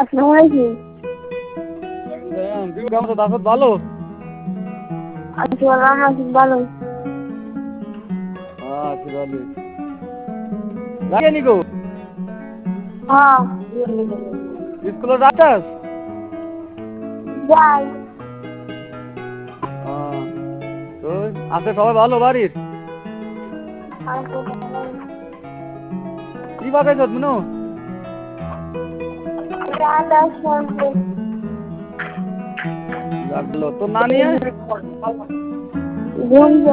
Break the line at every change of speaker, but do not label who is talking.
আসসালামু আলাইকুম।
তুই কেমন আছো? দাসত ভালো?
আছি ভালো, আছি ভালো।
আছি ভালো। লাগে নিকো
হ্যাঁ
স্কুলে যাচ্ছাস?
যাই।
তো আছে সবাই ভালো বাড়ির? কি বাগাইছ মনু? লাগলো তোর না নিয়ে?